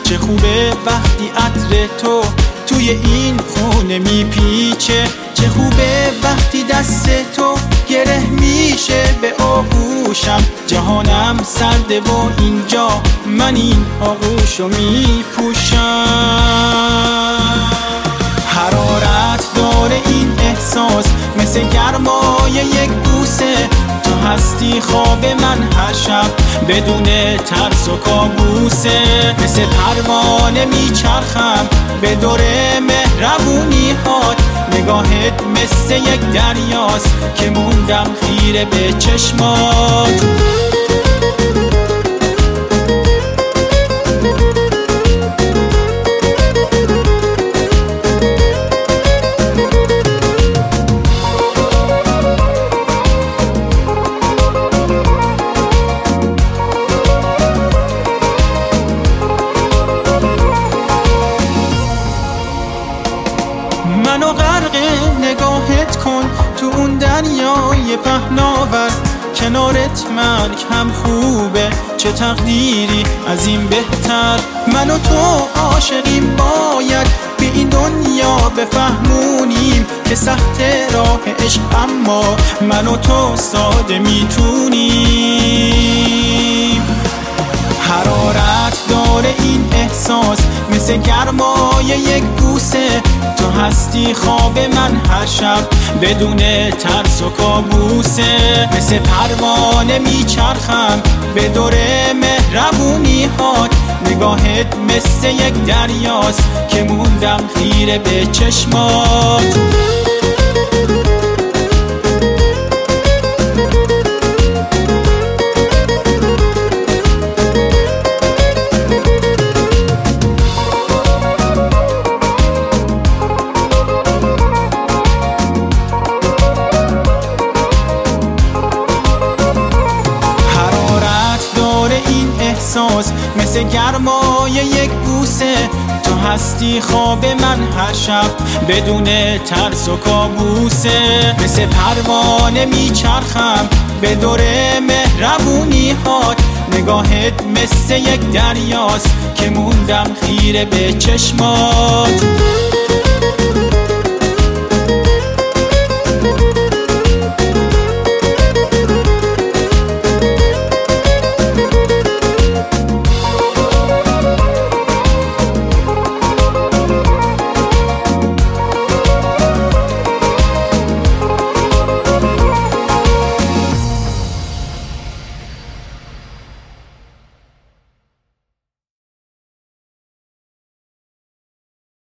چه خوبه وقتی عطر تو توی این خونه میپیچه، چه خوبه وقتی دست تو گره میشه به آغوشم. جهانم سرده و اینجا من این آغوشو میپوشم. حرارت داره این احساس مثل گرمای یک بوسه، تو هستی خواب من هر شب بدون ترس و کابوسه. مثل پروانه میچرخم به دور مهربونی هات، نگاهت مثل یک دریاست که موندم خیره به چشمات. منو غرق نگاهت کن تو اون دریای پهناور، کنارت مرگ هم خوبه، چه تقدیری از این بهتر. من و تو عاشقیم، باید به این دنیا بفهمونیم که سخت راه عشق اما من و تو ساده میتونیم. حرارت داره این احساس مثل گرمای یک بوسه، تو هستی خواب من هر شب بدون ترس و کابوسه. مثل پروانه میچرخم به دور مهربونی هات، نگاهت مثل یک دریاست که موندم خیره به چشمات. مثل گرمای یک بوسه، تو هستی خواب من هر شب بدون ترس و کابوسه. مثل پروانه میچرخم به دور مهربونی هات، نگاهت مثل یک دریاست که موندم خیره به چشمات.